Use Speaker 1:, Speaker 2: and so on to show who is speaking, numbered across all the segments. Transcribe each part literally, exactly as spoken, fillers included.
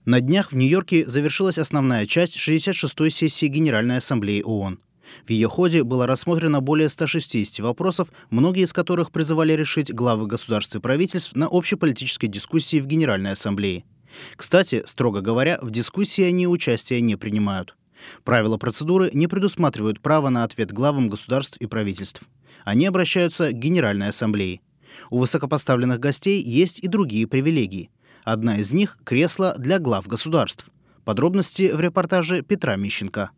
Speaker 1: На днях в Нью-Йорке завершилась основная часть шестьдесят шестой сессии Генеральной Ассамблеи ООН. В ее ходе было рассмотрено более ста шестидесяти вопросов, многие из которых призывали решить главы государств и правительств на общеполитической дискуссии в Генеральной Ассамблее. Кстати, строго говоря, в дискуссии они участия не принимают. Правила процедуры не предусматривают право на ответ главам государств и правительств. Они обращаются к Генеральной Ассамблее. У высокопоставленных гостей есть и другие привилегии. Одна из них – кресло для глав государств. Подробности в репортаже Петра Мищенко.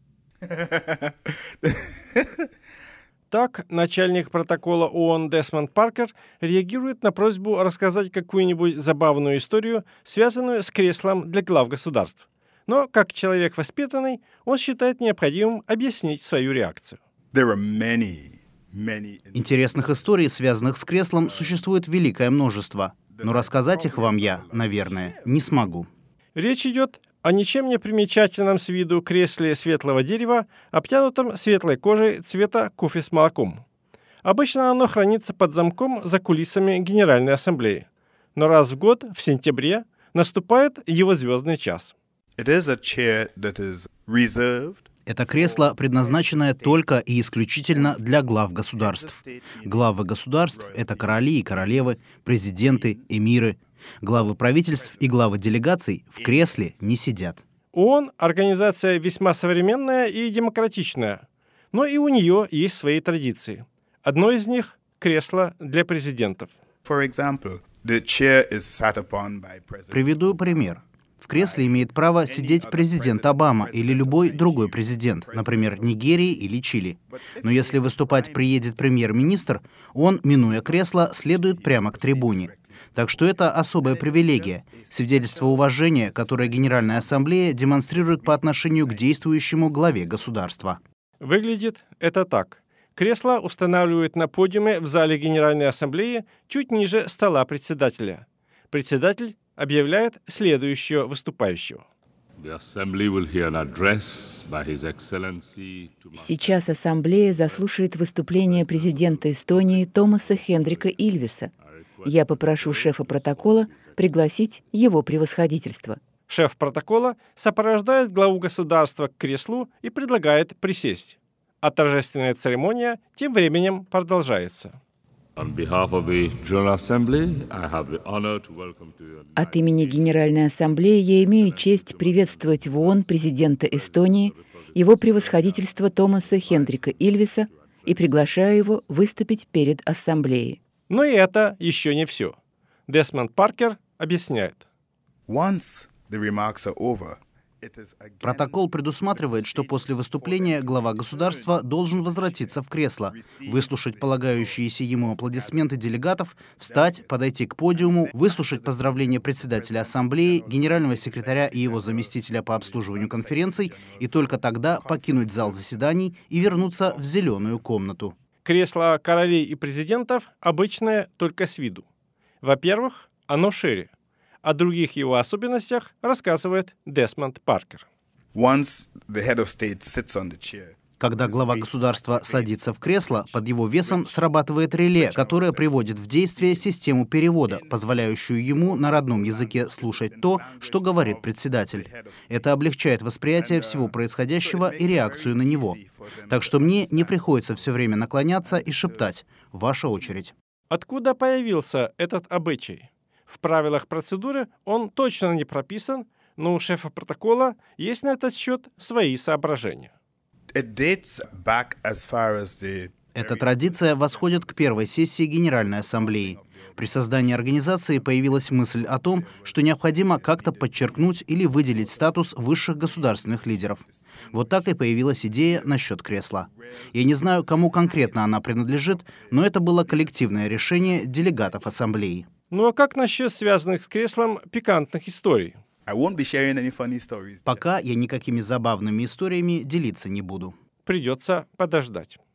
Speaker 2: Так, начальник протокола ООН Десмонд Паркер реагирует на просьбу рассказать какую-нибудь забавную историю, связанную с креслом для глав государств. Но, как человек воспитанный, он считает необходимым объяснить свою реакцию.
Speaker 1: Интересных историй, связанных с креслом, существует великое множество. Но рассказать их вам я, наверное, не смогу.
Speaker 2: Речь идет о ничем не примечательном с виду кресле светлого дерева, обтянутом светлой кожей цвета кофе с молоком. Обычно оно хранится под замком за кулисами Генеральной Ассамблеи. Но раз в год, в сентябре, наступает его звездный час.
Speaker 1: Это кресло, предназначенное только и исключительно для глав государств. Главы государств — это короли и королевы, президенты, эмиры. Главы правительств и главы делегаций в кресле не сидят.
Speaker 2: ООН – организация весьма современная и демократичная, но и у нее есть свои традиции. Одно из них – кресло для президентов.
Speaker 1: Приведу пример. В кресле имеет право сидеть президент Обама или любой другой президент, например, Нигерии или Чили. Но если выступать приедет премьер-министр, он, минуя кресло, следует прямо к трибуне. Так что это особая привилегия, свидетельство уважения, которое Генеральная Ассамблея демонстрирует по отношению к действующему главе государства.
Speaker 2: Выглядит это так. Кресло устанавливают на подиуме в зале Генеральной Ассамблеи чуть ниже стола председателя. Председатель объявляет следующего выступающего.
Speaker 3: Сейчас Ассамблея заслушает выступление президента Эстонии Томаса Хендрика Ильвеса. Я попрошу шефа протокола пригласить его превосходительство.
Speaker 2: Шеф протокола сопровождает главу государства к креслу и предлагает присесть. А торжественная церемония тем временем продолжается.
Speaker 3: От имени Генеральной Ассамблеи я имею честь приветствовать в ООН президента Эстонии, его превосходительство Томаса Хендрика Ильвеса, и приглашаю его выступить перед Ассамблеей.
Speaker 2: Но и это еще не все. Десмонд Паркер объясняет.
Speaker 1: Протокол предусматривает, что после выступления глава государства должен возвратиться в кресло, выслушать полагающиеся ему аплодисменты делегатов, встать, подойти к подиуму, выслушать поздравления председателя Ассамблеи, генерального секретаря и его заместителя по обслуживанию конференций, и только тогда покинуть зал заседаний и вернуться в зеленую комнату.
Speaker 2: Кресло королей и президентов обычное только с виду. Во-первых, оно шире. О других его особенностях рассказывает Десмонд Паркер.
Speaker 1: Когда глава государства садится в кресло, под его весом срабатывает реле, которое приводит в действие систему перевода, позволяющую ему на родном языке слушать то, что говорит председатель. Это облегчает восприятие всего происходящего и реакцию на него. Так что мне не приходится все время наклоняться и шептать «Ваша очередь».
Speaker 2: Откуда появился этот обычай? В правилах процедуры он точно не прописан, но у шефа протокола есть на этот счет свои соображения.
Speaker 1: Эта традиция восходит к первой сессии Генеральной Ассамблеи. При создании организации появилась мысль о том, что необходимо как-то подчеркнуть или выделить статус высших государственных лидеров. Вот так и появилась идея насчет кресла. Я не знаю, кому конкретно она принадлежит, но это было коллективное решение делегатов Ассамблеи.
Speaker 2: Ну а как насчет связанных с креслом пикантных историй?
Speaker 1: Пока я никакими забавными историями делиться не буду.
Speaker 2: Придется подождать.